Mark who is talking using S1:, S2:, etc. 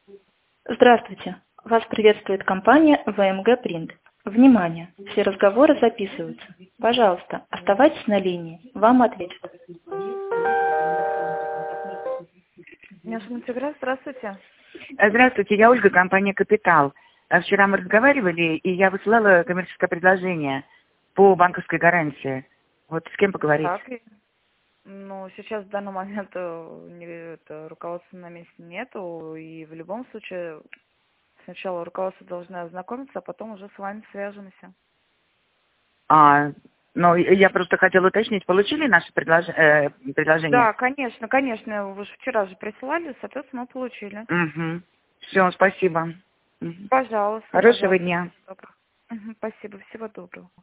S1: Здравствуйте. Вас приветствует компания ВМГ Принт. Внимание! Все разговоры записываются. Пожалуйста, оставайтесь на линии. Вам ответят.
S2: Интеграл, здравствуйте.
S3: Здравствуйте, я Ольга, компания «Капитал». Вчера мы разговаривали, и я высылала коммерческое предложение по банковской гарантии. Вот с кем поговорить?
S2: Так, сейчас в данный момент руководства на месте нету, и в любом случае сначала руководство должно ознакомиться, а потом уже с вами свяжемся.
S3: Ну, я просто хотела уточнить, получили наше предложение?
S2: Да, конечно, вы же вчера же присылали, соответственно, мы получили.
S3: Угу. Все, спасибо.
S2: Пожалуйста.
S3: Хорошего дня.
S2: Спасибо, всего доброго.